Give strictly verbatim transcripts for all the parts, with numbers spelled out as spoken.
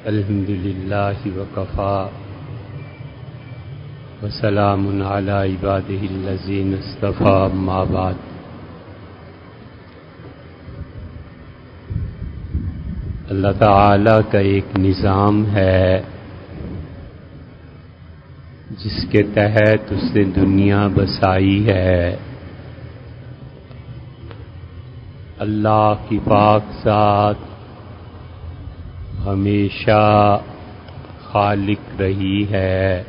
الحمد للہ وکفا وسلام علی عبادہ الذین اصطفیٰ اما بعد۔ اللہ تعالی کا ایک نظام ہے جس کے تحت اس نے دنیا بسائی ہے۔ اللہ کی پاک ذات ہمیشہ خالق رہی ہے،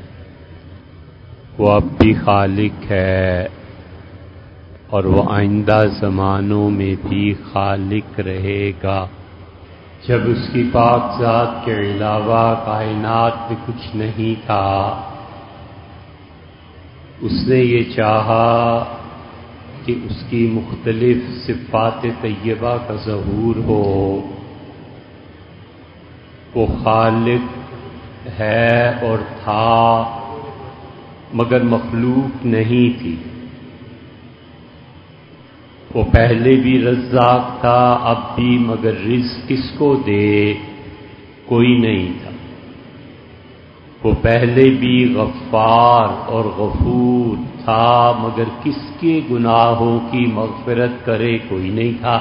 وہ اب بھی خالق ہے اور وہ آئندہ زمانوں میں بھی خالق رہے گا۔ جب اس کی پاک ذات کے علاوہ کائنات میں کچھ نہیں تھا، اس نے یہ چاہا کہ اس کی مختلف صفات طیبہ کا ظہور ہو۔ وہ خالق ہے اور تھا مگر مخلوق نہیں تھی۔ وہ پہلے بھی رزاق تھا، اب بھی، مگر رزق کس کو دے کوئی نہیں تھا۔ وہ پہلے بھی غفار اور غفور تھا، مگر کس کے گناہوں کی مغفرت کرے کوئی نہیں تھا۔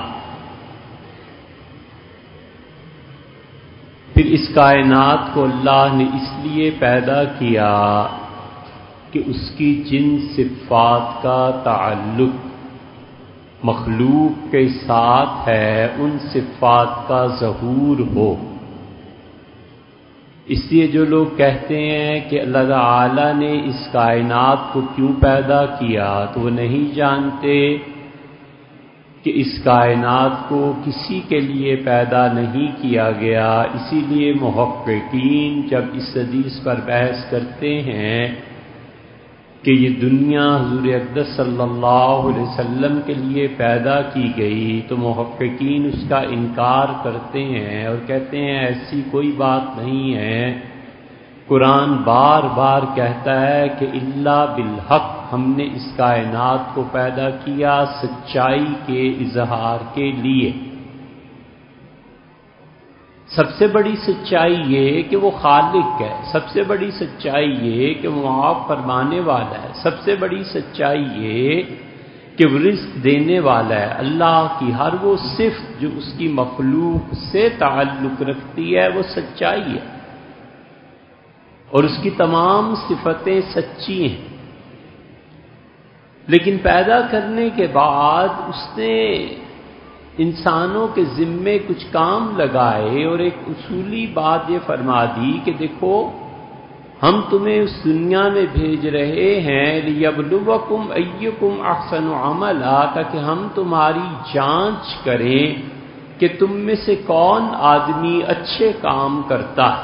پھر اس کائنات کو اللہ نے اس لیے پیدا کیا کہ اس کی جن صفات کا تعلق مخلوق کے ساتھ ہے ان صفات کا ظہور ہو۔ اس لیے جو لوگ کہتے ہیں کہ اللہ تعالی نے اس کائنات کو کیوں پیدا کیا تو وہ نہیں جانتے کہ اس کائنات کو کسی کے لیے پیدا نہیں کیا گیا۔ اسی لیے محققین جب اس حدیث پر بحث کرتے ہیں کہ یہ دنیا حضور اقدس صلی اللہ علیہ وسلم کے لیے پیدا کی گئی تو محققین اس کا انکار کرتے ہیں اور کہتے ہیں ایسی کوئی بات نہیں ہے۔ قرآن بار بار کہتا ہے کہ اللہ بالحق ہم نے اس کائنات کو پیدا کیا سچائی کے اظہار کے لیے۔ سب سے بڑی سچائی یہ کہ وہ خالق ہے، سب سے بڑی سچائی یہ کہ وہ معاف فرمانے والا ہے، سب سے بڑی سچائی یہ کہ وہ رزق دینے والا ہے۔ اللہ کی ہر وہ صفت جو اس کی مخلوق سے تعلق رکھتی ہے وہ سچائی ہے، اور اس کی تمام صفتیں سچی ہیں۔ لیکن پیدا کرنے کے بعد اس نے انسانوں کے ذمے کچھ کام لگائے اور ایک اصولی بات یہ فرما دی کہ دیکھو ہم تمہیں اس دنیا میں بھیج رہے ہیں لِيَبْلُوَكُمْ أَيُّكُمْ أَحْسَنُ عَمَلًا، تاکہ ہم تمہاری جانچ کریں کہ تم میں سے کون آدمی اچھے کام کرتا ہے،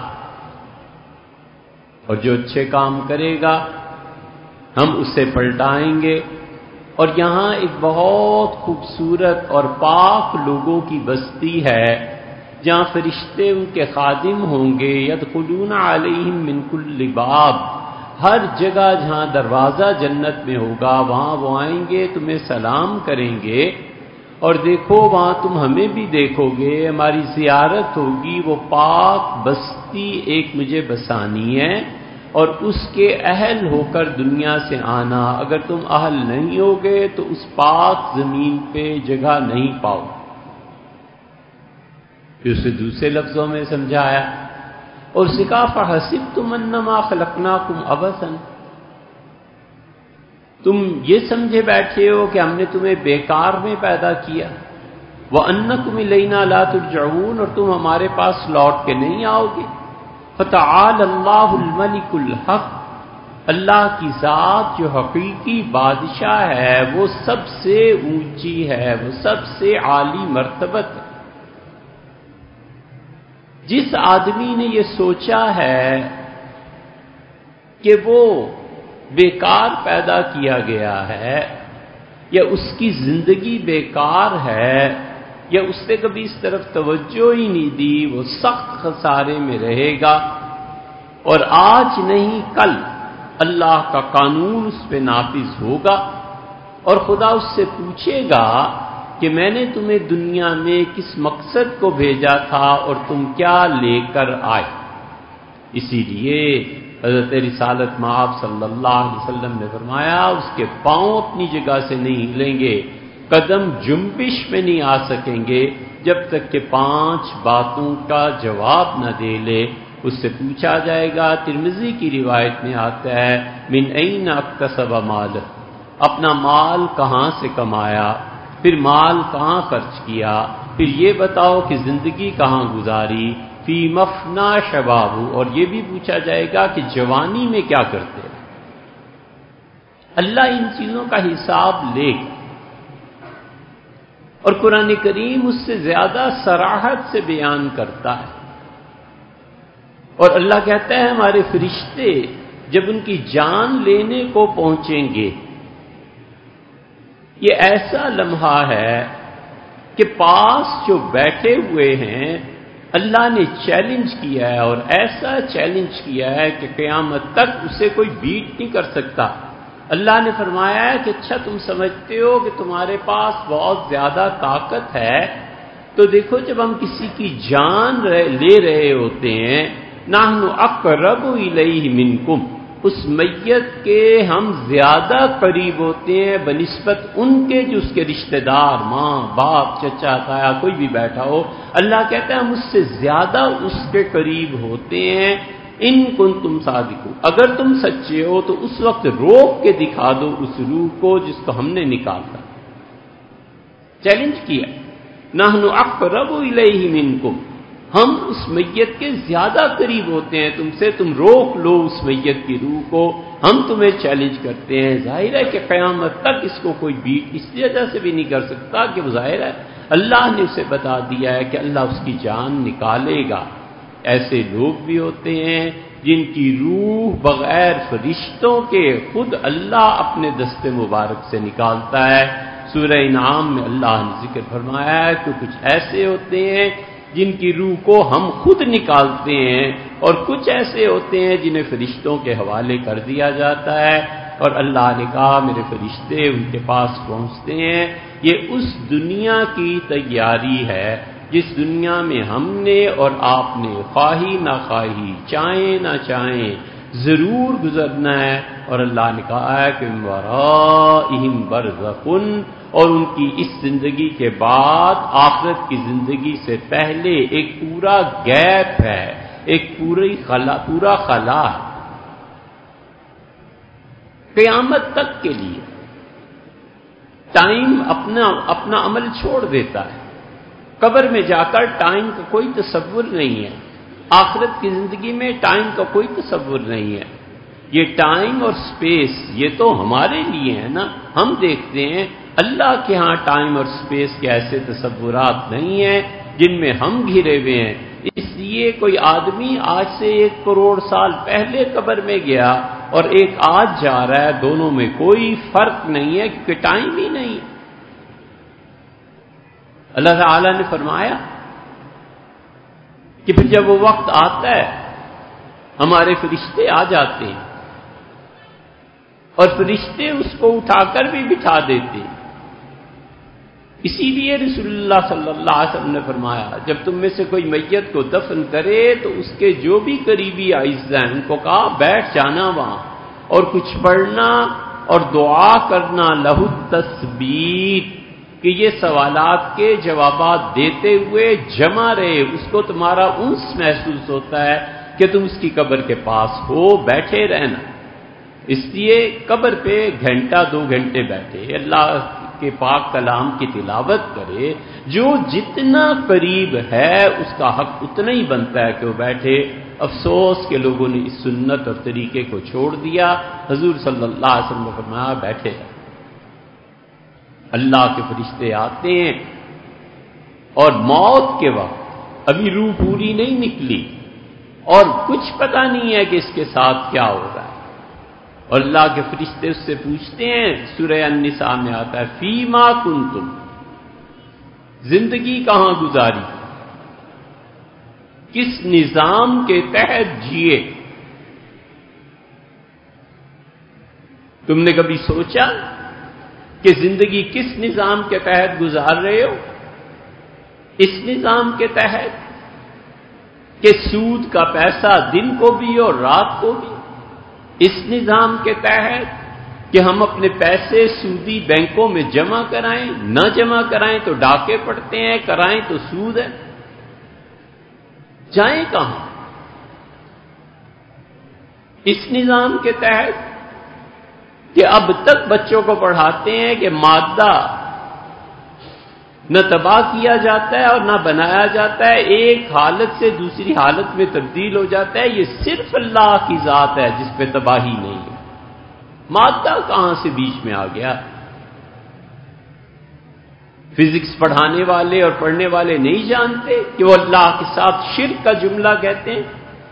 اور جو اچھے کام کرے گا ہم اسے پلٹائیں گے۔ اور یہاں ایک بہت خوبصورت اور پاک لوگوں کی بستی ہے جہاں فرشتے ان کے خادم ہوں گے، یدخلون علیہم من کل باب، ہر جگہ جہاں دروازہ جنت میں ہوگا وہاں وہ آئیں گے، تمہیں سلام کریں گے، اور دیکھو وہاں تم ہمیں بھی دیکھو گے، ہماری زیارت ہوگی۔ وہ پاک بستی ایک مجھے بسانی ہے اور اس کے اہل ہو کر دنیا سے آنا، اگر تم اہل نہیں ہوگے تو اس پاک زمین پہ جگہ نہیں پاؤ۔ پھر اسے دوسرے لفظوں میں سمجھایا اور اسے کہا فَحَسِبْتُمْ أَنَّمَا خَلَقْنَاكُمْ عَبَثًا، تم یہ سمجھے بیٹھے ہو کہ ہم نے تمہیں بیکار میں پیدا کیا، وَأَنَّكُمْ إِلَيْنَا لَا تُرْجَعُونَ، اور تم ہمارے پاس لوٹ کے نہیں آؤ گے۔ فَتَعَالَى اللَّهُ الْمَلِكُ الْحَقُّ، اللہ کی ذات جو حقیقی بادشاہ ہے وہ سب سے اونچی ہے، وہ سب سے عالی مرتبت ہے۔ جس آدمی نے یہ سوچا ہے کہ وہ بیکار پیدا کیا گیا ہے یا اس کی زندگی بیکار ہے یا اس نے کبھی اس طرف توجہ ہی نہیں دی، وہ سخت خسارے میں رہے گا، اور آج نہیں کل اللہ کا قانون اس پہ نافذ ہوگا، اور خدا اس سے پوچھے گا کہ میں نے تمہیں دنیا میں کس مقصد کو بھیجا تھا اور تم کیا لے کر آئے۔ اسی لیے حضرت رسالت مآب صلی اللہ علیہ وسلم نے فرمایا اس کے پاؤں اپنی جگہ سے نہیں ہلیں گے، قدم جنبش میں نہیں آ سکیں گے جب تک کہ پانچ باتوں کا جواب نہ دے لے۔ اس سے پوچھا جائے گا، ترمذی کی روایت میں آتا ہے، من این اکتسب مال، اپنا مال کہاں سے کمایا، پھر مال کہاں خرچ کیا، پھر یہ بتاؤ کہ زندگی کہاں گزاری، فی مفنا شباب، اور یہ بھی پوچھا جائے گا کہ جوانی میں کیا کرتے ہیں۔ اللہ ان چیزوں کا حساب لے گا، اور قرآن کریم اس سے زیادہ صراحت سے بیان کرتا ہے۔ اور اللہ کہتا ہے ہمارے فرشتے جب ان کی جان لینے کو پہنچیں گے، یہ ایسا لمحہ ہے کہ پاس جو بیٹھے ہوئے ہیں اللہ نے چیلنج کیا ہے، اور ایسا چیلنج کیا ہے کہ قیامت تک اسے کوئی بیٹ نہیں کر سکتا۔ اللہ نے فرمایا ہے کہ اچھا تم سمجھتے ہو کہ تمہارے پاس بہت زیادہ طاقت ہے، تو دیکھو جب ہم کسی کی جان لے رہے ہوتے ہیں، نحن اقرب الیہ منکم، اس میت کے ہم زیادہ قریب ہوتے ہیں بنسبت ان کے جو اس کے رشتہ دار، ماں باپ چچا تایا کوئی بھی بیٹھا ہو۔ اللہ کہتا ہے ہم اس سے زیادہ اس کے قریب ہوتے ہیں، ان کنتم صادقون، اگر تم سچے ہو تو اس وقت روک کے دکھا دو اس روح کو جس کو ہم نے نکالا۔ چیلنج کیا، نحن اقرب الیہ منکم، ہم اس میت کے زیادہ قریب ہوتے ہیں تم سے، تم روک لو اس میت کی روح کو، ہم تمہیں چیلنج کرتے ہیں۔ ظاہر ہے کہ قیامت تک اس کو کوئی بیٹ اس وجہ سے بھی نہیں کر سکتا کہ وہ ظاہر ہے اللہ نے اسے بتا دیا ہے کہ اللہ اس کی جان نکالے گا۔ ایسے لوگ بھی ہوتے ہیں جن کی روح بغیر فرشتوں کے خود اللہ اپنے دست مبارک سے نکالتا ہے۔ سورہ انعام میں اللہ نے ذکر فرمایا ہے کہ کچھ ایسے ہوتے ہیں جن کی روح کو ہم خود نکالتے ہیں، اور کچھ ایسے ہوتے ہیں جنہیں فرشتوں کے حوالے کر دیا جاتا ہے، اور اللہ نے کہا میرے فرشتے ان کے پاس پہنچتے ہیں۔ یہ اس دنیا کی تیاری ہے جس دنیا میں ہم نے اور آپ نے خواہی نہ خواہی، چاہیں نہ چاہیں ضرور گزرنا ہے۔ اور اللہ نے کہا ہے کہ من ورائہم برزخ، اور ان کی اس زندگی کے بعد آخرت کی زندگی سے پہلے ایک پورا گیپ ہے، ایک پوری خلا پورا خلا ہے قیامت تک کے لیے۔ ٹائم اپنا اپنا عمل چھوڑ دیتا ہے، قبر میں جا کر ٹائم کا کوئی تصور نہیں ہے، آخرت کی زندگی میں ٹائم کا کوئی تصور نہیں ہے۔ یہ ٹائم اور سپیس یہ تو ہمارے لیے ہے نا، ہم دیکھتے ہیں اللہ کے ہاں ٹائم اور سپیس کے ایسے تصورات نہیں ہیں جن میں ہم گھرے ہوئے ہیں۔ اس لیے کوئی آدمی آج سے ایک کروڑ سال پہلے قبر میں گیا اور ایک آج جا رہا ہے، دونوں میں کوئی فرق نہیں ہے کیونکہ ٹائم ہی نہیں ہے۔ اللہ تعالی نے فرمایا کہ پھر جب وہ وقت آتا ہے ہمارے فرشتے آ جاتے ہیں اور فرشتے اس کو اٹھا کر بھی بٹھا دیتے ہیں۔ اسی لیے رسول اللہ صلی اللہ علیہ وسلم نے فرمایا جب تم میں سے کوئی میت کو دفن کرے تو اس کے جو بھی قریبی اعزاء ہیں ان کو کہا بیٹھ جانا وہاں اور کچھ پڑھنا اور دعا کرنا، لہو التثبیت، کہ یہ سوالات کے جوابات دیتے ہوئے جمع رہے، اس کو تمہارا انس محسوس ہوتا ہے کہ تم اس کی قبر کے پاس ہو، بیٹھے رہنا۔ اس لیے قبر پہ گھنٹہ دو گھنٹے بیٹھے اللہ کے پاک کلام کی تلاوت کرے، جو جتنا قریب ہے اس کا حق اتنا ہی بنتا ہے کہ وہ بیٹھے۔ افسوس کہ لوگوں نے اس سنت اور طریقے کو چھوڑ دیا۔ حضور صلی اللہ علیہ وسلم نے فرمایا بیٹھے، اللہ کے فرشتے آتے ہیں اور موت کے وقت ابھی روح پوری نہیں نکلی اور کچھ پتہ نہیں ہے کہ اس کے ساتھ کیا ہو رہا ہے، اور اللہ کے فرشتے اس سے پوچھتے ہیں، سورہ النساء میں آتا ہے فیما کنتم، زندگی کہاں گزاری، کس نظام کے تحت جیے، تم نے کبھی سوچا کہ زندگی کس نظام کے تحت گزار رہے ہو؟ اس نظام کے تحت کہ سود کا پیسہ دن کو بھی اور رات کو بھی، اس نظام کے تحت کہ ہم اپنے پیسے سودی بینکوں میں جمع کرائیں، نہ جمع کرائیں تو ڈاکے پڑتے ہیں، کرائیں تو سود ہے، جائیں کہاں؟ اس نظام کے تحت کہ اب تک بچوں کو پڑھاتے ہیں کہ مادہ نہ تباہ کیا جاتا ہے اور نہ بنایا جاتا ہے، ایک حالت سے دوسری حالت میں تبدیل ہو جاتا ہے، یہ صرف اللہ کی ذات ہے جس پہ تباہی نہیں ہے۔ مادہ کہاں سے بیچ میں آ گیا؟ فزکس پڑھانے والے اور پڑھنے والے نہیں جانتے کہ وہ اللہ کے ساتھ شرک کا جملہ کہتے ہیں؟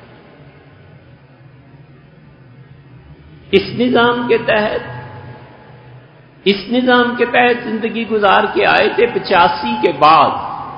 اس نظام کے تحت اس نظام کے تحت زندگی گزار کے آئے تھے۔ پچاسی کے بعد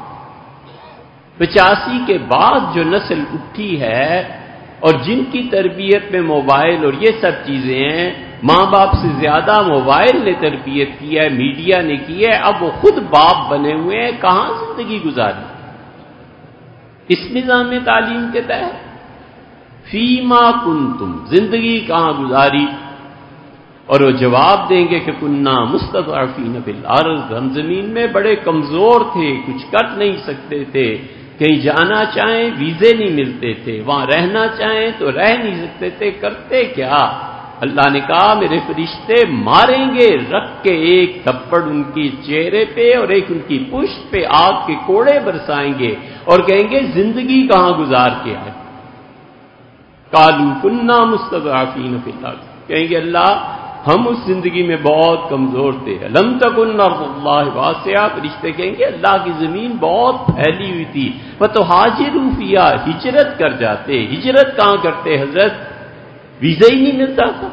پچاسی کے بعد جو نسل اٹھی ہے اور جن کی تربیت میں موبائل اور یہ سب چیزیں ہیں، ماں باپ سے زیادہ موبائل نے تربیت کی ہے، میڈیا نے کی ہے، اب وہ خود باپ بنے ہوئے ہیں، کہاں زندگی گزاری؟ اس نظام تعلیم کے تحت فیما کنتم، زندگی کہاں گزاری؟ اور وہ جواب دیں گے کہ کننا مستضعفین فی الارض، ہم زمین میں بڑے کمزور تھے، کچھ کر نہیں سکتے تھے، کہیں جانا چاہیں ویزے نہیں ملتے تھے، وہاں رہنا چاہیں تو رہ نہیں سکتے تھے، کرتے کیا؟ اللہ نے کہا میرے فرشتے ماریں گے، رکھ کے ایک تھپڑ ان کی چہرے پہ اور ایک ان کی پشت پہ آگ کے کوڑے برسائیں گے اور کہیں گے زندگی کہاں گزار کے آئے؟ قالوا كنا مستضعفین فی الارض، کہیں گے اللہ ہم اس زندگی میں بہت کمزور تھے۔ لم تکن ارض اللہ واسعہ، فرشتے کہیں گے اللہ کی زمین بہت پھیلی ہوئی تھی، فتہاجروا فیہا، ہجرت کر جاتے۔ ہجرت کہاں کرتے حضرت؟ ویزا ہی نہیں ملتا تھا۔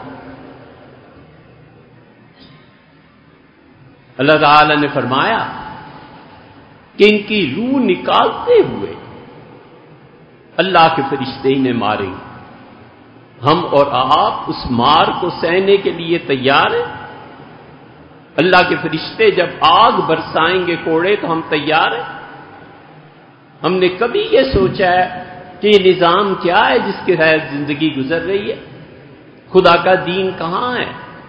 اللہ تعالی نے فرمایا کہ ان کی روح نکالتے ہوئے اللہ کے فرشتے انہیں ماریں گے۔ ہم اور آپ اس مار کو سہنے کے لیے تیار ہیں؟ اللہ کے فرشتے جب آگ برسائیں گے کوڑے تو ہم تیار ہیں؟ ہم نے کبھی یہ سوچا ہے کہ یہ نظام کیا ہے جس کے تحت زندگی گزر رہی ہے؟ خدا کا دین کہاں ہے؟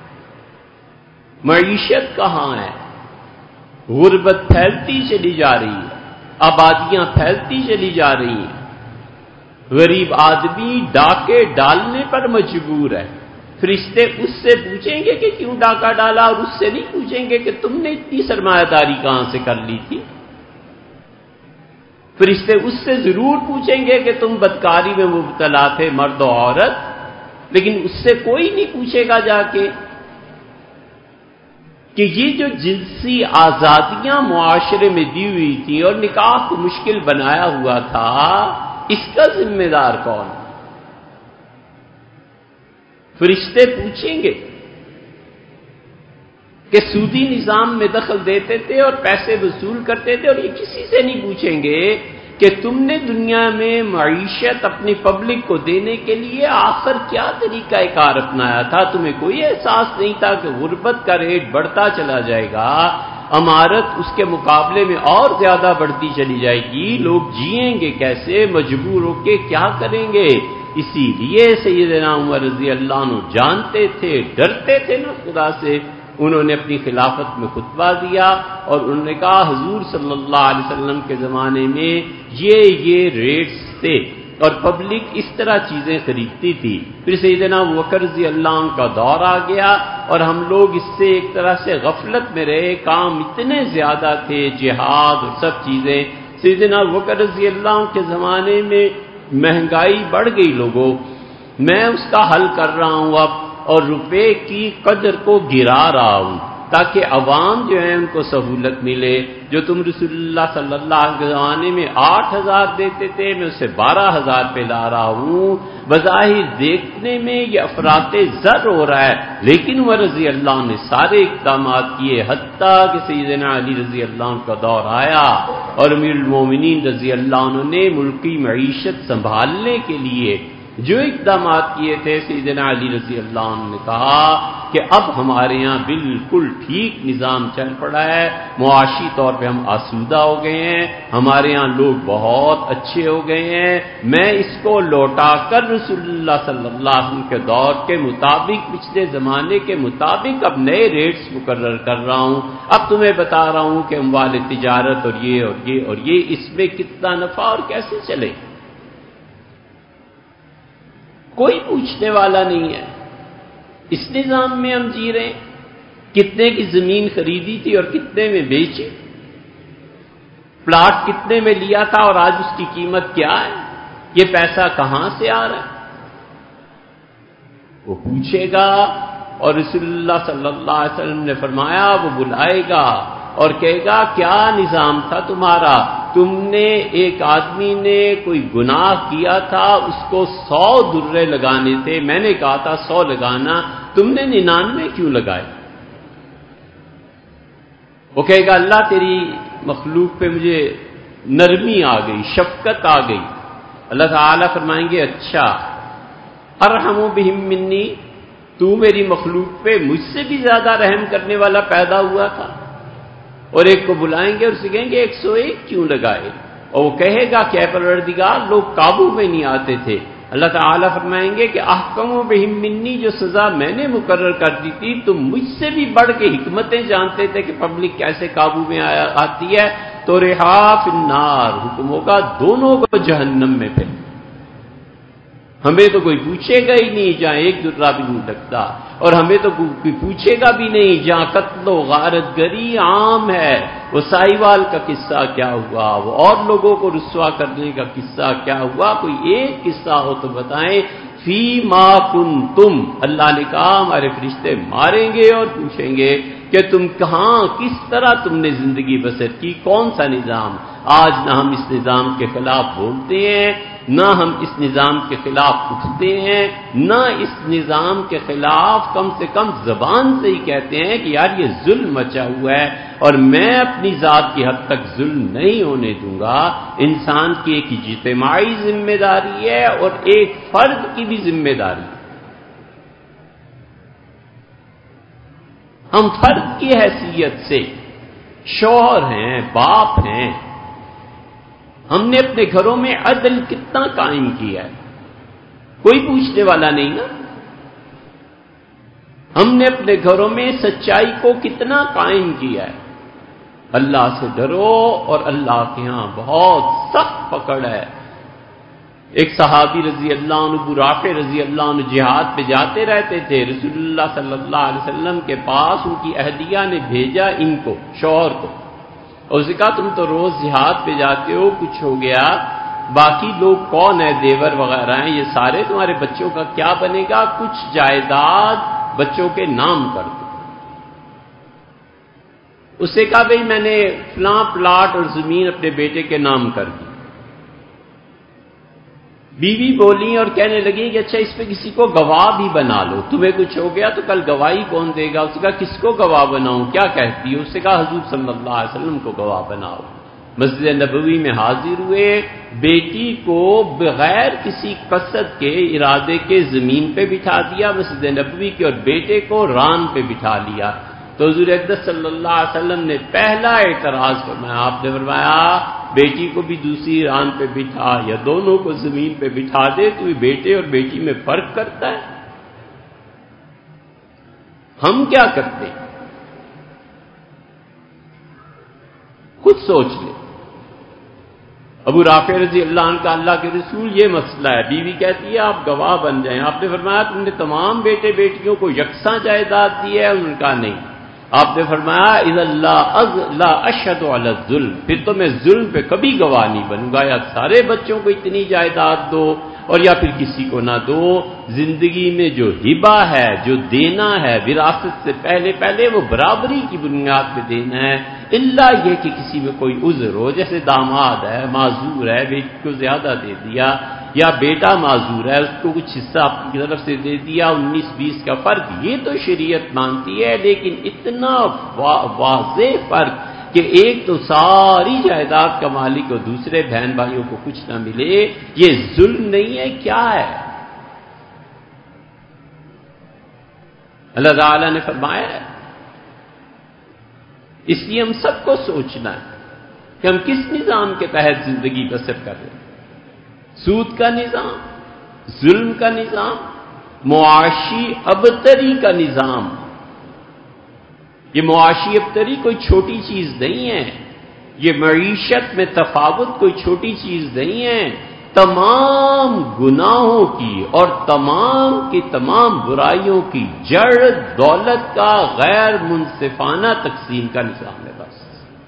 معیشت کہاں ہے؟ غربت پھیلتی چلی جا رہی ہے، آبادیاں پھیلتی چلی جا رہی ہیں، غریب آدمی ڈاکے ڈالنے پر مجبور ہے۔ فرشتے اس سے پوچھیں گے کہ کیوں ڈاکہ ڈالا، اور اس سے نہیں پوچھیں گے کہ تم نے اتنی سرمایہ داری کہاں سے کر لی تھی۔ فرشتے اس سے ضرور پوچھیں گے کہ تم بدکاری میں مبتلا تھے مرد و عورت، لیکن اس سے کوئی نہیں پوچھے گا جا کے کہ یہ جو جنسی آزادیاں معاشرے میں دی ہوئی تھی اور نکاح کو مشکل بنایا ہوا تھا، اس کا ذمہ دار کون؟ فرشتے پوچھیں گے کہ سودی نظام میں دخل دیتے تھے اور پیسے وصول کرتے تھے، اور یہ کسی سے نہیں پوچھیں گے کہ تم نے دنیا میں معیشت اپنی پبلک کو دینے کے لیے آخر کیا طریقہ کار اپنایا تھا؟ تمہیں کوئی احساس نہیں تھا کہ غربت کا ریٹ بڑھتا چلا جائے گا، امارت اس کے مقابلے میں اور زیادہ بڑھتی چلی جائے گی، لوگ جئیں گے کیسے، مجبور ہو کے کیا کریں گے؟ اسی لیے سیدنا عمر رضی اللہ عنہ جانتے تھے، ڈرتے تھے نا خدا سے، انہوں نے اپنی خلافت میں خطبہ دیا اور انہوں نے کہا حضور صلی اللہ علیہ وسلم کے زمانے میں یہ یہ ریٹس تھے اور پبلک اس طرح چیزیں خریدتی تھی۔ پھر سیدنا ابوبکر رضی اللہ عنہ کا دور آ گیا اور ہم لوگ اس سے ایک طرح سے غفلت میں رہے، کام اتنے زیادہ تھے، جہاد اور سب چیزیں۔ سیدنا ابوبکر رضی اللہ عنہ کے زمانے میں مہنگائی بڑھ گئی لوگوں، میں اس کا حل کر رہا ہوں اب، اور روپے کی قدر کو گرا رہا ہوں تاکہ عوام جو ہیں ان کو سہولت ملے۔ جو تم رسول اللہ صلی اللہ علیہ وسلم کے زمانے میں آٹھ ہزار دیتے تھے، میں اسے بارہ ہزار پہ لا رہا ہوں۔ بظاہر دیکھنے میں یہ افراط زر ہو رہا ہے، لیکن عمر رضی اللہ عنہ نے سارے اقدامات کیے، حتیٰ کہ سیدنا علی رضی اللہ عنہ کا دور آیا اور امیر المومنین رضی اللہ عنہ نے ملکی معیشت سنبھالنے کے لیے جو اقدامات کیے تھے سیدنا علی رضی اللہ عنہ نے کہا کہ اب ہمارے یہاں بالکل ٹھیک نظام چل پڑا ہے، معاشی طور پہ ہم آسودہ ہو گئے ہیں، ہمارے یہاں لوگ بہت اچھے ہو گئے ہیں، میں اس کو لوٹا کر رسول اللہ صلی اللہ علیہ وسلم کے دور کے مطابق، پچھلے زمانے کے مطابق اب نئے ریٹس مقرر کر رہا ہوں، اب تمہیں بتا رہا ہوں کہ اموال تجارت اور یہ اور یہ اور یہ اس میں کتنا نفع اور کیسے چلے۔ کوئی پوچھنے والا نہیں ہے، اس نظام میں ہم جی رہے ہیں۔ کتنے کی زمین خریدی تھی اور کتنے میں بیچی، پلاٹ کتنے میں لیا تھا اور آج اس کی قیمت کیا ہے، یہ پیسہ کہاں سے آ رہا ہے، وہ پوچھے گا۔ اور رسول اللہ صلی اللہ علیہ وسلم نے فرمایا وہ بلائے گا اور کہے گا کیا نظام تھا تمہارا، تم نے ایک آدمی نے کوئی گناہ کیا تھا، اس کو سو درے لگانے تھے، میں نے کہا تھا سو لگانا، تم نے ننانوے کیوں لگائے؟ وہ کہے گا اللہ تیری مخلوق پہ مجھے نرمی آ گئی، شفقت آ گئی۔ اللہ تعالیٰ فرمائیں گے اچھا ارحم بہم منی، تو میری مخلوق پہ مجھ سے بھی زیادہ رحم کرنے والا پیدا ہوا تھا۔ اور ایک کو بلائیں گے اور اسے کہیں گے ایک سو ایک کیوں لگائے، اور وہ کہے گا کہ اے پروردگار لوگ قابو میں نہیں آتے تھے۔ اللہ تعالیٰ فرمائیں گے کہ احکم بہم منی، جو سزا میں نے مقرر کر دی تھی تم مجھ سے بھی بڑھ کے حکمتیں جانتے تھے کہ پبلک کیسے قابو میں آتی ہے، تو رہا فی النار، حکم ہوگا دونوں کو جہنم میں پھینک۔ ہمیں تو کوئی پوچھے گا ہی نہیں جہاں ایک درہ بھی نہیں لگتا، اور ہمیں تو کوئی پوچھے گا بھی نہیں جہاں قتل و غارت گری عام ہے۔ وہ ساہیوال کا قصہ کیا ہوا، وہ اور لوگوں کو رسوا کرنے کا قصہ کیا ہوا، کوئی ایک قصہ ہو تو بتائیں۔ فی ما کنتم، اللہ نے کہا ہمارے فرشتے ماریں گے اور پوچھیں گے کہ تم کہاں، کس طرح تم نے زندگی بسر کی، کون سا نظام۔ آج نہ ہم اس نظام کے خلاف بولتے ہیں، نہ ہم اس نظام کے خلاف اٹھتے ہیں، نہ اس نظام کے خلاف کم سے کم زبان سے ہی کہتے ہیں کہ یار یہ ظلم مچا ہوا ہے اور میں اپنی ذات کی حد تک ظلم نہیں ہونے دوں گا۔ انسان کی ایک اجتماعی ذمہ داری ہے اور ایک فرد کی بھی ذمہ داری ہے۔ ہم فرد کی حیثیت سے شوہر ہیں، باپ ہیں، ہم نے اپنے گھروں میں عدل کتنا قائم کیا ہے، کوئی پوچھنے والا نہیں نا۔ ہم نے اپنے گھروں میں سچائی کو کتنا قائم کیا ہے۔ اللہ سے ڈرو اور اللہ کے ہاں بہت سخت پکڑ ہے۔ ایک صحابی رضی اللہ عنہ ابو رافع رضی اللہ عنہ جہاد پہ جاتے رہتے تھے، رسول اللہ صلی اللہ علیہ وسلم کے پاس ان کی اہلیہ نے بھیجا ان کو، شوہر کو، اور اسے کہا تم تو روز جہاد پہ جاتے ہو، کچھ ہو گیا، باقی لوگ کون ہے، دیور وغیرہ ہیں، یہ سارے تمہارے بچوں کا کیا بنے گا، کچھ جائیداد بچوں کے نام کر دو۔ اسے کہا بھئی میں نے فلاں پلاٹ اور زمین اپنے بیٹے کے نام کر دی۔ بیوی بولی اور کہنے لگی کہ اچھا اس پہ کسی کو گواہ بھی بنا لو، تمہیں کچھ ہو گیا تو کل گواہی کون دے گا؟ اس نے کہا کس کو گواہ بناؤں، کیا کہتی ہے؟ اس نے کہا حضور صلی اللہ علیہ وسلم کو گواہ بناؤ۔ مسجد نبوی میں حاضر ہوئے، بیٹی کو بغیر کسی قصد کے ارادے کے زمین پہ بٹھا دیا مسجد نبوی کے، اور بیٹے کو ران پہ بٹھا لیا۔ تو حضور اقدس صلی اللہ علیہ وسلم نے پہلا اعتراض فرمایا، آپ نے فرمایا بیٹی کو بھی دوسری ران پہ بٹھا یا دونوں کو زمین پہ بٹھا دے تو یہ بیٹے اور بیٹی میں فرق کرتا ہے؟ ہم کیا کرتے؟ خود سوچ لیں۔ ابو رافع رضی اللہ عنہ کا اللہ کے رسول یہ مسئلہ ہے، بیوی کہتی ہے آپ گواہ بن جائیں۔ آپ نے فرمایا تم نے تمام بیٹے بیٹیوں کو یکساں جائیداد دی ہے؟ ان کا نہیں۔ آپ نے فرمایا اذا لا اشهد علی الظلم، پھر تو میں ظلم پہ کبھی گواہ نہیں بنوں گا، یا سارے بچوں کو اتنی جائیداد دو اور یا پھر کسی کو نہ دو۔ زندگی میں جو ہبہ ہے، جو دینا ہے وراثت سے پہلے پہلے، وہ برابری کی بنیاد پہ دینا ہے، الا یہ کہ کسی میں کوئی عذر ہو، جیسے داماد ہے معذور ہے، بیٹی کو زیادہ دے دیا، یا بیٹا معذور ہے اس کو کچھ حصہ اپنی طرف سے دے دیا، انیس بیس کا فرق، یہ تو شریعت مانتی ہے، لیکن اتنا واضح فرق کہ ایک تو ساری جائیداد کا مالک اور دوسرے بہن بھائیوں کو کچھ نہ ملے، یہ ظلم نہیں ہے کیا ہے؟ اللہ تعالیٰ نے فرمایا ہے. اس لیے ہم سب کو سوچنا ہے کہ ہم کس نظام کے تحت زندگی بسر کر رہے ہیں. سود کا نظام، ظلم کا نظام، معاشی ابتری کا نظام. یہ معاشی ابتری کوئی چھوٹی چیز نہیں ہے. یہ معیشت میں تفاوت کوئی چھوٹی چیز نہیں ہے. تمام گناہوں کی اور تمام کی تمام برائیوں کی جڑ دولت کا غیر منصفانہ تقسیم کا نظام ہے. بس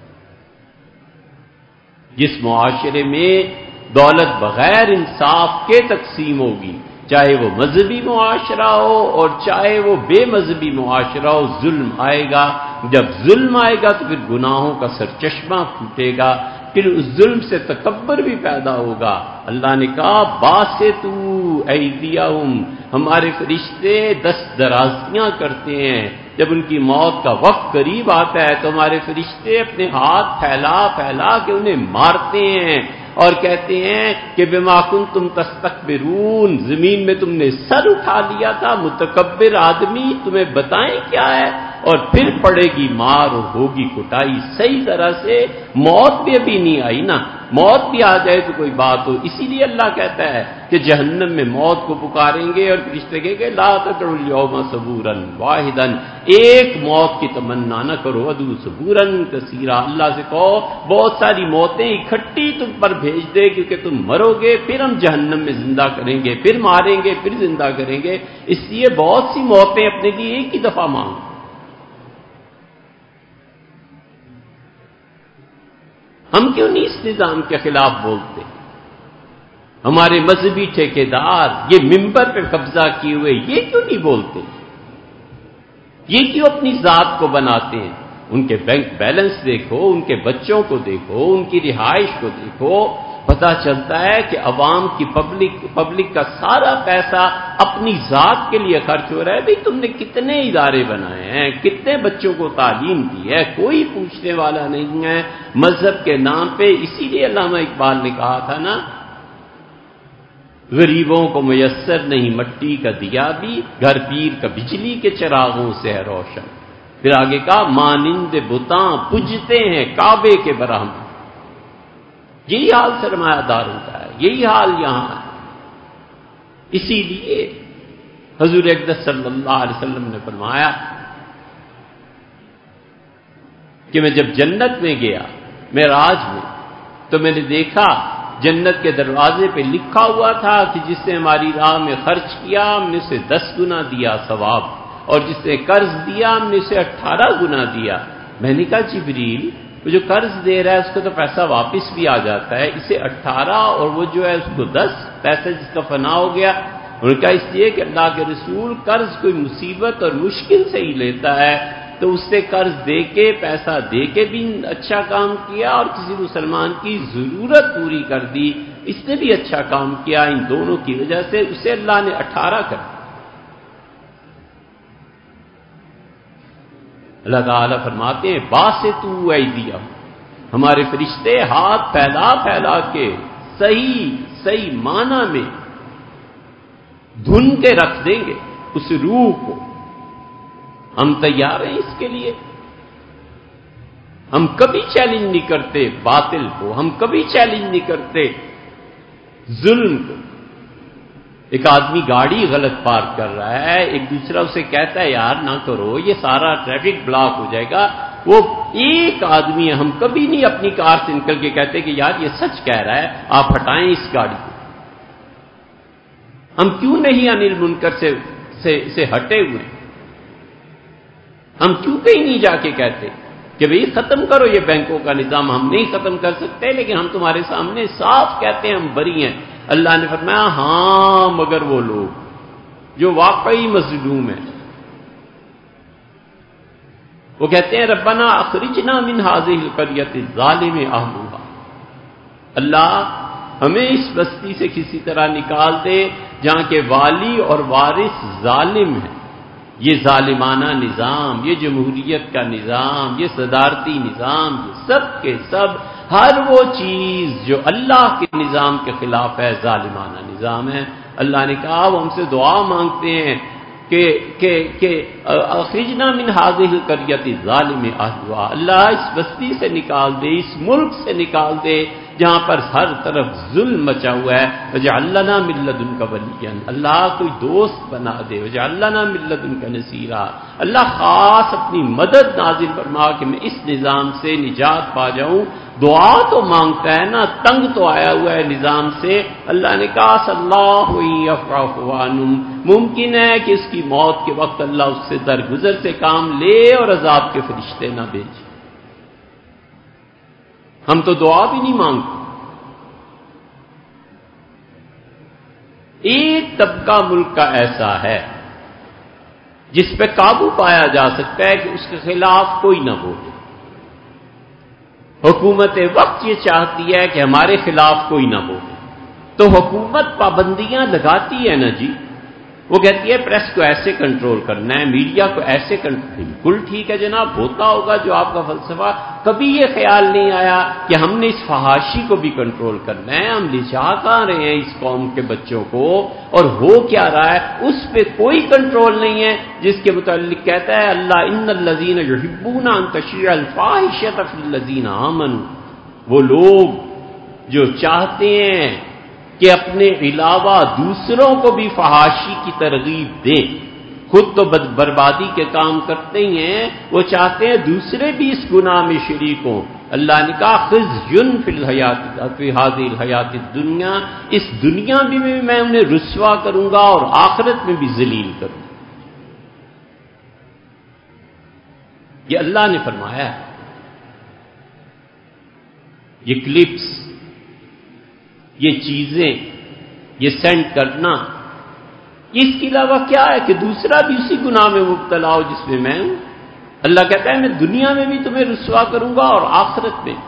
جس معاشرے میں دولت بغیر انصاف کے تقسیم ہوگی، چاہے وہ مذہبی معاشرہ ہو اور چاہے وہ بے مذہبی معاشرہ ہو، ظلم آئے گا. جب ظلم آئے گا تو پھر گناہوں کا سرچشمہ پھوٹے گا، پھر اس ظلم سے تکبر بھی پیدا ہوگا. اللہ نے کہا باسطو ایدیہم، ہمارے فرشتے دست درازیاں کرتے ہیں. جب ان کی موت کا وقت قریب آتا ہے تو ہمارے فرشتے اپنے ہاتھ پھیلا پھیلا کے انہیں مارتے ہیں اور کہتے ہیں کہ بما کنتم تستکبرون، زمین میں تم نے سر اٹھا لیا تھا، متکبر آدمی، تمہیں بتائیں کیا ہے. اور پھر پڑے گی مار اور ہوگی کٹائی. صحیح طرح سے موت بھی ابھی نہیں آئی نا، موت بھی آ جائے تو کوئی بات ہو. اسی لیے اللہ کہتا ہے کہ جہنم میں موت کو پکاریں گے اور فرشتے کہیں گے لا تدعوا اليوم صبورا واحدا، ایک موت کی تمنا نہ کرو، ادعوا صبورا کثیرا. اللہ سے کہو بہت ساری موتیں اکٹھی تم پر بھیج دے کیونکہ تم مرو گے، پھر ہم جہنم میں زندہ کریں گے، پھر ماریں گے، پھر زندہ کریں گے. اس لیے بہت سی موتیں اپنے لیے ایک ہی دفعہ مانگو. ہم کیوں نہیں اس نظام کے خلاف بولتے؟ ہمارے مذہبی ٹھیکیدار یہ ممبر پہ قبضہ کیے ہوئے یہ کیوں نہیں بولتے؟ یہ کیوں اپنی ذات کو بناتے ہیں؟ ان کے بینک بیلنس دیکھو، ان کے بچوں کو دیکھو، ان کی رہائش کو دیکھو، پتہ چلتا ہے کہ عوام کی پبلک پبلک کا سارا پیسہ اپنی ذات کے لیے خرچ ہو رہا ہے. بھئی تم نے کتنے ادارے بنائے ہیں، کتنے بچوں کو تعلیم دی ہے، کوئی پوچھنے والا نہیں ہے مذہب کے نام پہ. اسی لیے علامہ اقبال نے کہا تھا نا، غریبوں کو میسر نہیں مٹی کا دیا بھی، گھر پیر کا بجلی کے چراغوں سے ہے روشن. پھر آگے کہا مانند بتاں پجتے ہیں کعبے کے برہم. یہی حال سرمایہ داروں کا ہے، یہی حال یہاں ہے. اسی لیے حضور اقدس صلی اللہ علیہ وسلم نے فرمایا کہ میں جب جنت میں گیا معراج میں تو میں نے دیکھا جنت کے دروازے پہ لکھا ہوا تھا کہ جس نے ہماری راہ میں خرچ کیا ہم نے اسے دس گنا دیا ثواب، اور جس نے قرض دیا ہم نے اسے اٹھارہ گنا دیا. میں نے کہا جبریل وہ جو قرض دے رہا ہے اس کو تو پیسہ واپس بھی آ جاتا ہے، اسے اٹھارہ اور وہ جو ہے اس کو دس، پیسہ جس کا فنا ہو گیا. ان کا اس لیے کہ اللہ کے رسول قرض کوئی مصیبت اور مشکل سے ہی لیتا ہے تو اس سے قرض دے کے پیسہ دے کے بھی اچھا کام کیا اور کسی مسلمان کی ضرورت پوری کر دی، اس نے بھی اچھا کام کیا. ان دونوں کی وجہ سے اسے اللہ نے اٹھارہ کر دیا. اللہ تعالیٰ فرماتے ہیں باسطو ایدیہم، ہمارے فرشتے ہاتھ پھیلا پھیلا کے صحیح صحیح معنی میں دھن کے رکھ دیں گے اس روح کو. ہم تیار ہیں اس کے لیے. ہم کبھی چیلنج نہیں کرتے باطل کو، ہم کبھی چیلنج نہیں کرتے ظلم کو. ایک آدمی گاڑی غلط پارک کر رہا ہے، ایک دوسرا اسے کہتا ہے یار نہ کرو یہ سارا ٹریفک بلاک ہو جائے گا. وہ ایک آدمی ہے، ہم کبھی نہیں اپنی کار سے نکل کے کہتے کہ یار یہ سچ کہہ رہا ہے آپ ہٹائیں اس گاڑی کو. ہم کیوں نہیں انل منکر سے, سے, سے ہٹے ہوئے؟ ہم کیوں کہیں نہیں جا کے کہتے کہ بھئی ختم کرو یہ بینکوں کا نظام؟ ہم نہیں ختم کر سکتے لیکن ہم تمہارے سامنے صاف کہتے ہیں ہم بری ہیں. اللہ نے فرمایا ہاں مگر وہ لوگ جو واقعی مظلوم ہیں وہ کہتے ہیں ربنا اخرجنا من هذه القرية الظالم اهلها، اللہ ہمیں اس بستی سے کسی طرح نکال دے جہاں کے والی اور وارث ظالم ہیں. یہ ظالمانہ نظام، یہ جمہوریت کا نظام، یہ صدارتی نظام، یہ سب کے سب ہر وہ چیز جو اللہ کے نظام کے خلاف ہے ظالمانہ نظام ہے. اللہ نے کہا وہ ہم سے دعا مانگتے ہیں کہ کہ کہ اخرجنا من هذه القرية الظالم اهلها، اللہ اس بستی سے نکال دے، اس ملک سے نکال دے جہاں پر ہر طرف ظلم مچا ہوا ہے، وجعل لنا من لدنک ولیا، اللہ کوئی دوست بنا دے، وجعل لنا من لدنک نصیرا، اللہ خاص اپنی مدد نازل فرما کہ میں اس نظام سے نجات پا جاؤں۔ دعا تو مانگتا ہے نا، تنگ تو آیا ہوا ہے نظام سے۔ اللہ نے کہا صلی اللہ یفرح عنہم، ممکن ہے کہ اس کی موت کے وقت اللہ اس سے درگزر سے کام لے اور عذاب کے فرشتے نہ بھیجے۔ ہم تو دعا بھی نہیں مانگتے۔ ایک طبقہ ملک کا ایسا ہے جس پہ قابو پایا جا سکتا ہے کہ اس کے خلاف کوئی نہ بولے۔ حکومت وقت یہ چاہتی ہے کہ ہمارے خلاف کوئی نہ بولے، تو حکومت پابندیاں لگاتی ہے نا جی، وہ کہتی ہے پریس کو ایسے کنٹرول کرنا ہے، میڈیا کو ایسے کنٹرول، بالکل ٹھیک ہے جناب، ہوتا ہوگا جو آپ کا فلسفہ۔ کبھی یہ خیال نہیں آیا کہ ہم نے اس فحاشی کو بھی کنٹرول کرنا ہے، ہم لچا کہاں رہے ہیں اس قوم کے بچوں کو، اور ہو کیا رہا ہے اس پہ کوئی کنٹرول نہیں ہے، جس کے متعلق کہتا ہے اللہ ان الذین یحبون ان تشیع الفاحشۃ فی الذین آمنوا، وہ لوگ جو چاہتے ہیں کہ اپنے علاوہ دوسروں کو بھی فحاشی کی ترغیب دیں، خود تو بربادی کے کام کرتے ہی ہیں، وہ چاہتے ہیں دوسرے بھی اس گناہ میں شریک ہوں۔ اللہ نے کہا خزی فی الحیات فی ہذہ الحیات الدنیا، اس دنیا میں بھی میں انہیں رسوا کروں گا اور آخرت میں بھی ذلیل کروں گا۔ یہ اللہ نے فرمایا ہے۔ یہ کلپس، یہ چیزیں، یہ سینڈ کرنا، اس کے علاوہ کیا ہے کہ دوسرا بھی اسی گناہ میں مبتلا ہو جس میں میں ہوں۔ اللہ کہتا ہے میں دنیا میں بھی تمہیں رسوا کروں گا اور آخرت میں۔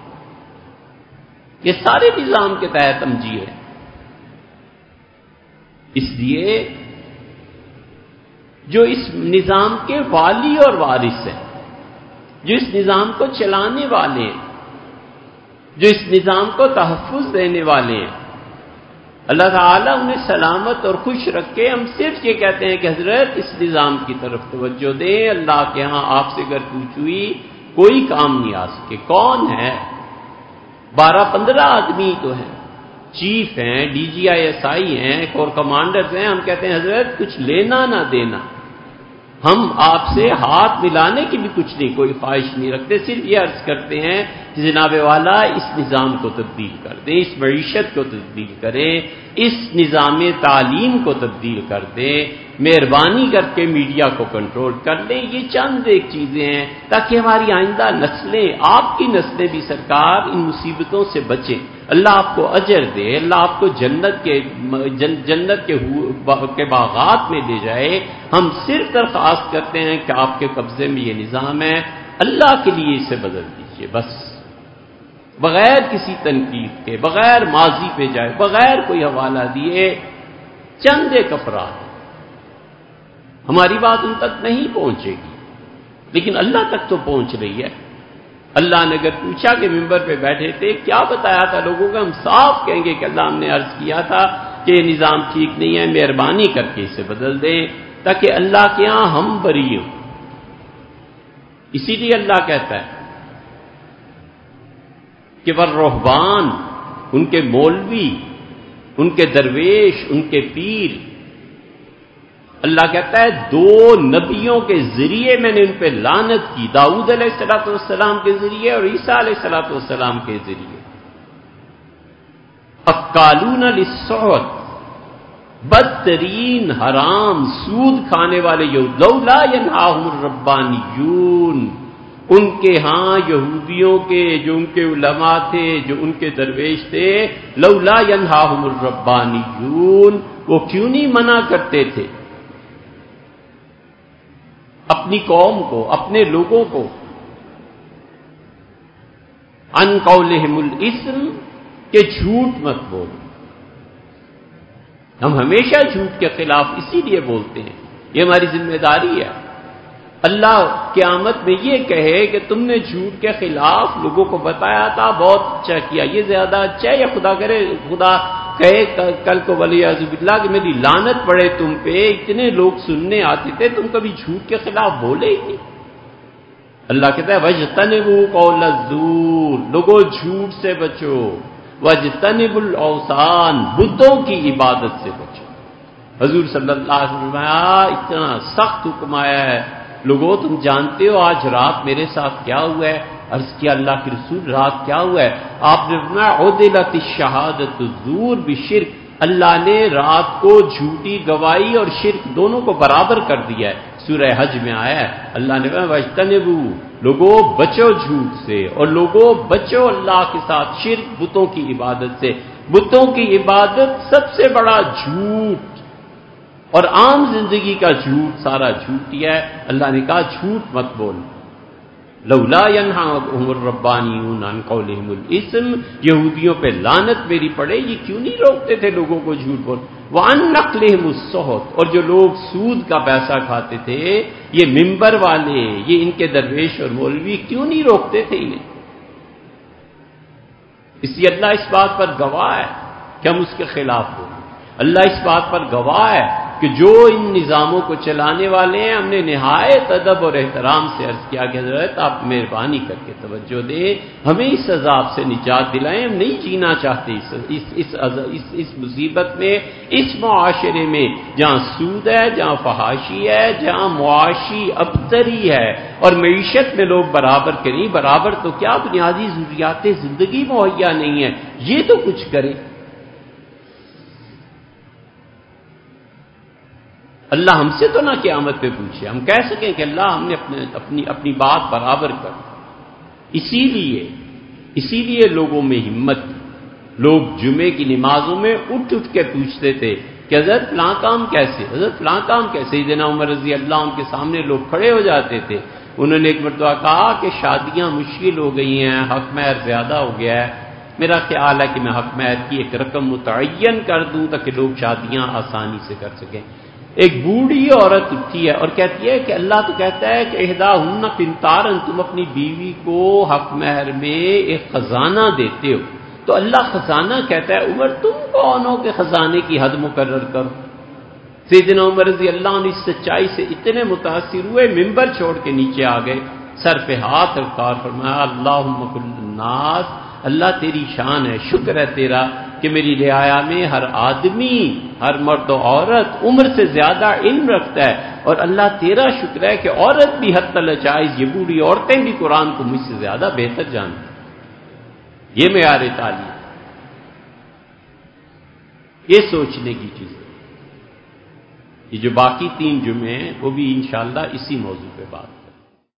یہ سارے نظام کے تحت تمجید ہے۔ اس لیے جو اس نظام کے والی اور وارث ہیں، جو اس نظام کو چلانے والے ہیں، جو اس نظام کو تحفظ دینے والے ہیں، اللہ تعالیٰ انہیں سلامت اور خوش رکھے۔ ہم صرف یہ کہتے ہیں کہ حضرت اس نظام کی طرف توجہ دیں، اللہ کے ہاں آپ سے اگر پوچھوئی کوئی کام نہیں آ سکے۔ کون ہے؟ بارہ پندرہ آدمی تو ہیں، چیف ہیں، D G I S I ہیں، کور کمانڈرز ہیں، ہم کہتے ہیں حضرت کچھ لینا نہ دینا، ہم آپ سے ہاتھ ملانے کی بھی کچھ نہیں، کوئی خواہش نہیں رکھتے، صرف یہ عرض کرتے ہیں کہ جناب والا اس نظام کو تبدیل کر دیں، اس معیشت کو تبدیل کریں، اس نظام تعلیم کو تبدیل کر دیں، مہربانی کر کے میڈیا کو کنٹرول کر لیں۔ یہ چند ایک چیزیں ہیں تاکہ ہماری آئندہ نسلیں، آپ کی نسلیں بھی سرکار ان مصیبتوں سے بچیں۔ اللہ آپ کو اجر دے، اللہ آپ کو جنت کے جنت کے کے باغات میں لے جائے۔ ہم صرف درخواست کرتے ہیں کہ آپ کے قبضے میں یہ نظام ہے، اللہ کے لیے اسے بدل دیجیے، بس بغیر کسی تنقید کے، بغیر ماضی پہ جائے، بغیر کوئی حوالہ دیے۔ چند ایک افراد، ہماری بات ان تک نہیں پہنچے گی لیکن اللہ تک تو پہنچ رہی ہے۔ اللہ نے اگر پوچھا کہ ممبر پہ بیٹھے تھے کیا بتایا تھا لوگوں کو، ہم صاف کہیں گے کہ اللہ ہم نے عرض کیا تھا کہ یہ نظام ٹھیک نہیں ہے، مہربانی کر کے اسے بدل دیں تاکہ اللہ کے ہاں ہم بری ہوں۔ اسی لیے اللہ کہتا ہے کہ والرہبان، ان کے مولوی، ان کے درویش، ان کے پیر، اللہ کہتا ہے دو نبیوں کے ذریعے میں نے ان پہ لعنت کی، داؤد علیہ الصلوۃ والسلام کے ذریعے اور عیسیٰ علیہ الصلوۃ والسلام کے ذریعے۔ اکالون للسحت، بدترین حرام سود کھانے والے یہود، لولا ینہاہم الربانیون، ان کے ہاں یہودیوں کے جو ان کے علماء تھے، جو ان کے درویش تھے، لولا ینہاہم الربانیون، وہ کیوں نہیں منع کرتے تھے اپنی قوم کو، اپنے لوگوں کو، عن قولہم الاسم، کہ جھوٹ مت بولو۔ ہم ہمیشہ جھوٹ کے خلاف اسی لیے بولتے ہیں، یہ ہماری ذمہ داری ہے۔ اللہ قیامت میں یہ کہے کہ تم نے جھوٹ کے خلاف لوگوں کو بتایا تھا، بہت اچھا کیا، یہ زیادہ اچھا ہے، یا خدا کرے خدا کہے کل کو ولیعذ باللہ کہ میری لعنت پڑے تم پہ، اتنے لوگ سننے آتے تھے، تم کبھی جھوٹ کے خلاف بولے ہی نہیں۔ اللہ کہتا ہے وَاجْتَنِبُوا قَوْلَ الزُّورِ، لوگوں جھوٹ سے بچو، وَاجْتَنِبُوا الْأَوْثَانِ، بتوں کی عبادت سے بچو۔ حضور صلی اللہ علیہ وسلم اتنا سخت حکم آیا ہے، لوگوں تم جانتے ہو آج رات میرے ساتھ کیا ہوا ہے؟ عرض کیا اللہ کے رسول رات کیا ہوا ہے؟ آپ نے فرمایا عُدِلَتِ الشَّهَادَةُ الزُّورِ بِالشِّرْكِ، اللہ نے رات کو جھوٹی گواہی اور شرک دونوں کو برابر کر دیا ہے۔ سورہ حج میں آیا ہے، اللہ نے فرمایا وَاجْتَنِبُوا، لوگوں بچو جھوٹ سے، اور لوگوں بچو اللہ کے ساتھ شرک، بتوں کی عبادت سے۔ بتوں کی عبادت سب سے بڑا جھوٹ، اور عام زندگی کا جھوٹ سارا جھوٹ ہی ہے۔ اللہ نے کہا جھوٹ مت بول، لولا ینہاہم الربانیون عن قولہم الاسم، یہودیوں پہ لعنت میری پڑے، یہ کیوں نہیں روکتے تھے لوگوں کو جھوٹ بول، وعن نقلہم السحت، اور جو لوگ سود کا پیسہ کھاتے تھے، یہ ممبر والے، یہ ان کے درویش اور مولوی کیوں نہیں روکتے تھے انہیں؟ اس لیے اللہ اس بات پر گواہ ہے کہ ہم اس کے خلاف ہوں، اللہ اس بات پر گواہ ہے کہ جو ان نظاموں کو چلانے والے ہیں، ہم نے نہایت ادب اور احترام سے عرض کیا کہ حضرت آپ مہربانی کر کے توجہ دیں، ہمیں اس عذاب سے نجات دلائیں، ہم نہیں جینا چاہتے اس اس اس, اس, اس مصیبت میں، اس معاشرے میں جہاں سود ہے، جہاں فحاشی ہے، جہاں معاشی ابتری ہے، اور معیشت میں لوگ برابر کے نہیں، برابر تو کیا بنیادی ضروریات زندگی مہیا نہیں ہے، یہ تو کچھ کرے۔ اللہ ہم سے تو نہ قیامت پہ پوچھے، ہم کہہ سکیں کہ اللہ ہم نے اپنے اپنی اپنی بات برابر کر۔ اسی لیے اسی لیے لوگوں میں ہمت تھی، لوگ جمعے کی نمازوں میں اٹھ اٹھ کے پوچھتے تھے کہ حضرت فلاں کام کیسے، حضرت فلاں کام کیسے۔ سیدنا عمر رضی اللہ عنہ کے سامنے لوگ کھڑے ہو جاتے تھے، انہوں نے ایک مرتبہ کہا کہ شادیاں مشکل ہو گئی ہیں، حق مہر زیادہ ہو گیا ہے، میرا خیال ہے کہ میں حق مہر کی ایک رقم متعین کر دوں تاکہ لوگ شادیاں آسانی سے کر سکیں۔ ایک بوڑھی عورت اٹھی ہے اور کہتی ہے کہ اللہ تو کہتا ہے کہ احداہن قنطارن، تم اپنی بیوی کو حق مہر میں ایک خزانہ دیتے ہو، تو اللہ خزانہ کہتا ہے، عمر تم کون ہو کہ خزانے کی حد مقرر کرو؟ سیدنا عمر رضی اللہ عنہ اس سچائی سے اتنے متاثر ہوئے، ممبر چھوڑ کے نیچے آ گئے، سر پہ ہاتھ رکھا اور فرمایا اللہم کل الناس، اللہ تیری شان ہے، شکر ہے تیرا کہ میری رعایا میں ہر آدمی، ہر مرد و عورت عمر سے زیادہ علم رکھتا ہے، اور اللہ تیرا شکر ہے کہ عورت بھی حتی الجائز، یہ بوڑھی عورتیں بھی قرآن کو مجھ سے زیادہ بہتر جانتی۔ یہ معیار تعلیم، یہ سوچنے کی چیز ہے۔ یہ جو باقی تین جمعے ہیں وہ بھی انشاءاللہ اسی موضوع پہ بات